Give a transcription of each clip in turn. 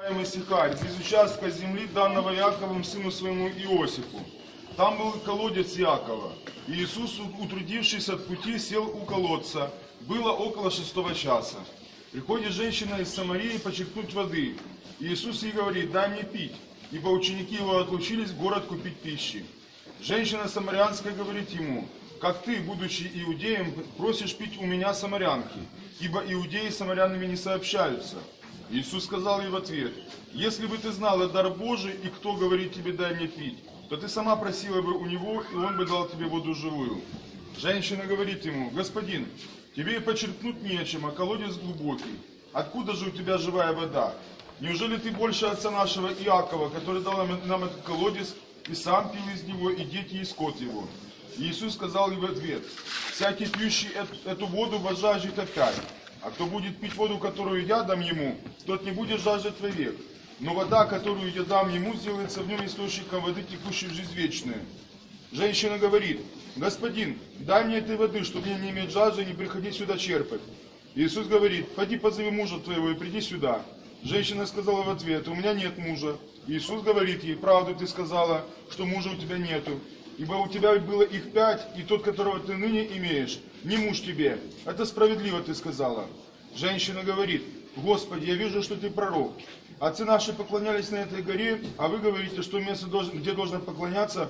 Сихарь, без участка земли, данного Яковом, сыну своему Иосифу. Там был колодец Якова. И Иисус, утрудившись от пути, сел у колодца. Было около 6 часа. Приходит женщина из Самарии почерпнуть воды. И Иисус ей говорит: дай мне пить. Ибо ученики его отлучились в город купить пищи. Женщина самарянская говорит ему: как ты, будучи иудеем, просишь пить у меня самарянки, ибо иудеи с самарянами не сообщаются. Иисус сказал ей в ответ: если бы ты знала дар Божий, и кто говорит тебе дай мне пить, то ты сама просила бы у него, и он бы дал тебе воду живую. Женщина говорит ему: господин, тебе и почерпнуть нечем, а колодец глубокий. Откуда же у тебя живая вода? Неужели ты больше отца нашего Иакова, который дал нам этот колодец, и сам пил из него, и дети, и скот его? И Иисус сказал ей в ответ: всякий пьющий эту воду возжаждет опять. А кто будет пить воду, которую я дам ему, тот не будет жаждать вовек. Но вода, которую я дам ему, сделается в нем источником воды, текущей в жизнь вечную. Женщина говорит: господин, дай мне этой воды, чтобы мне не иметь жажды и не приходить сюда черпать. Иисус говорит: пойди позови мужа твоего и приди сюда. Женщина сказала в ответ: у меня нет мужа. Иисус говорит ей: правду ты сказала, что мужа у тебя нету. Ибо у тебя было их 5, и тот, которого ты ныне имеешь, не муж тебе. Это справедливо ты сказала. Женщина говорит: Господи, я вижу, что ты пророк. Отцы наши поклонялись на этой горе, а вы говорите, что место, где должно поклоняться,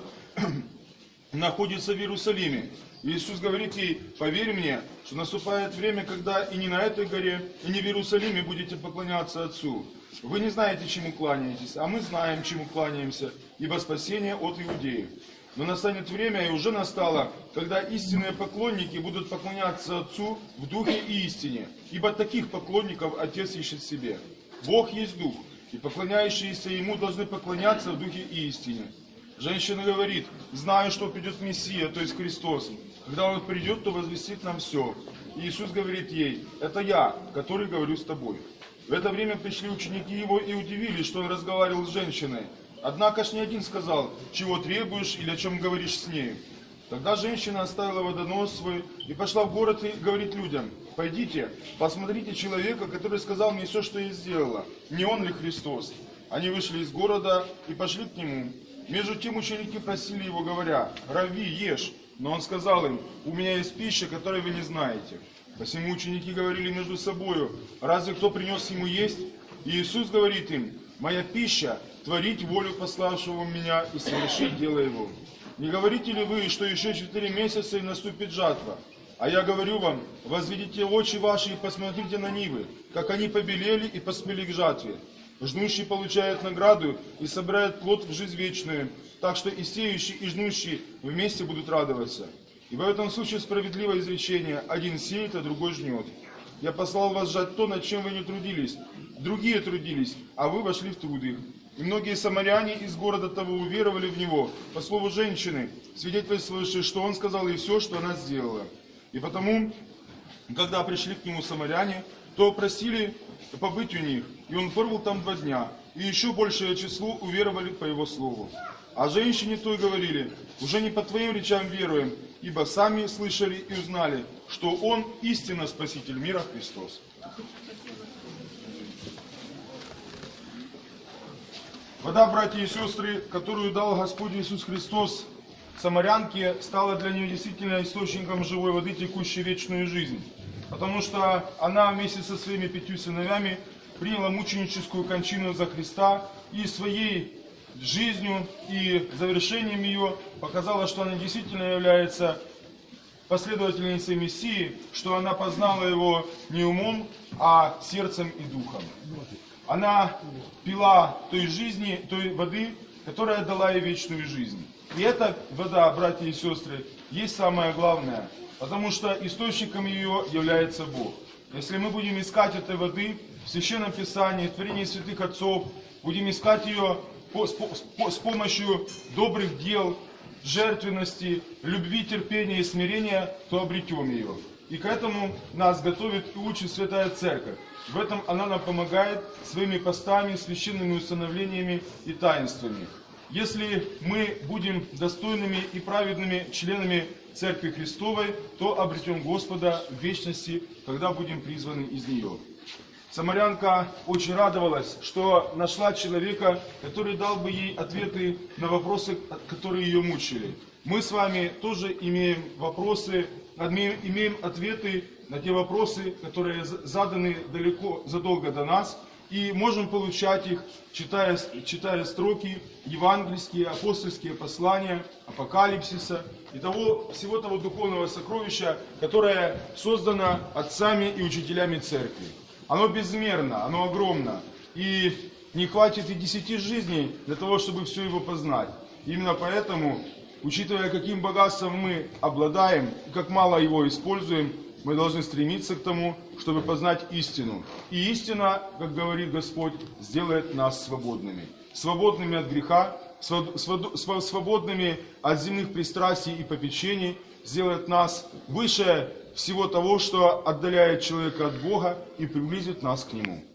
находится в Иерусалиме. Иисус говорит ей: поверь мне, что наступает время, когда и не на этой горе, и не в Иерусалиме будете поклоняться Отцу. Вы не знаете, чему кланяетесь, а мы знаем, чему кланяемся, ибо спасение от иудеев. Но настанет время, и уже настало, когда истинные поклонники будут поклоняться Отцу в Духе и истине, ибо таких поклонников Отец ищет себе. Бог есть Дух, и поклоняющиеся Ему должны поклоняться в Духе и истине. Женщина говорит: знаю, что придет Мессия, то есть Христос. Когда Он придет, то возвестит нам все. И Иисус говорит ей: это я, который говорю с тобой. В это время пришли ученики Его и удивились, что Он разговаривал с женщиной. Однако ж ни один сказал: чего требуешь или о чем говоришь с ней. Тогда женщина оставила водонос свой и пошла в город и говорит людям: пойдите, посмотрите человека, который сказал мне все, что я сделала. Не он ли Христос? Они вышли из города и пошли к нему. Между тем ученики просили его, говоря: рави, ешь. Но он сказал им: у меня есть пища, которой вы не знаете. Посему ученики говорили между собою: разве кто принес ему есть? И Иисус говорит им: моя пища — творить волю пославшего меня и совершить дело его. Не говорите ли вы, что еще 4 месяца и наступит жатва? А я говорю вам: возведите очи ваши и посмотрите на нивы, как они побелели и поспели к жатве. Жнущий получает награду и собирает плод в жизнь вечную, так что и сеющий, и жнущий вместе будут радоваться. И в этом случае справедливое изречение: один сеет, а другой жнет. Я послал вас жать то, над чем вы не трудились. Другие трудились, а вы вошли в труд их. И многие самаряне из города того уверовали в него, по слову женщины, свидетельствующей, что он сказал ей все, что она сделала. И потому, когда пришли к нему самаряне, то просили побыть у них, и он пробыл там 2 дня, и еще большее число уверовали по его слову. А женщине той говорили: уже не по твоим речам веруем, ибо сами слышали и узнали, что он истинно Спаситель мира Христос. Вода, братья и сестры, которую дал Господь Иисус Христос самарянке, стала для нее действительно источником живой воды, текущей в вечную жизнь. Потому что она вместе со своими 5 сыновьями приняла мученическую кончину за Христа и своей жизнью и завершением ее показала, что она действительно является последовательницей Мессии, что она познала его не умом, а сердцем и духом. Она пила той жизни, той воды, которая дала ей вечную жизнь. И эта вода, братья и сестры, есть самое главное, потому что источником ее является Бог. Если мы будем искать этой воды в Священном Писании, в творении святых отцов, будем искать ее с помощью добрых дел, жертвенности, любви, терпения и смирения, то обретем ее. И к этому нас готовит и учит Святая Церковь. В этом она нам помогает своими постами, священными установлениями и таинствами. Если мы будем достойными и праведными членами Церкви Христовой, то обретем Господа в вечности, когда будем призваны из нее. Самарянка очень радовалась, что нашла человека, который дал бы ей ответы на вопросы, которые ее мучили. Мы с вами тоже имеем вопросы, имеем ответы на те вопросы, которые заданы задолго до нас, и можем получать их, читая строки евангельские, апостольские послания, апокалипсиса и всего того духовного сокровища, которое создано отцами и учителями церкви. Оно безмерно, оно огромно, и не хватит и 10 жизней для того, чтобы все его познать. Именно поэтому, учитывая, каким богатством мы обладаем и как мало его используем, мы должны стремиться к тому, чтобы познать истину. И истина, как говорит Господь, сделает нас свободными. Свободными от греха, свободными от земных пристрастий и попечений, сделает нас выше всего того, что отдаляет человека от Бога и приблизит нас к Нему.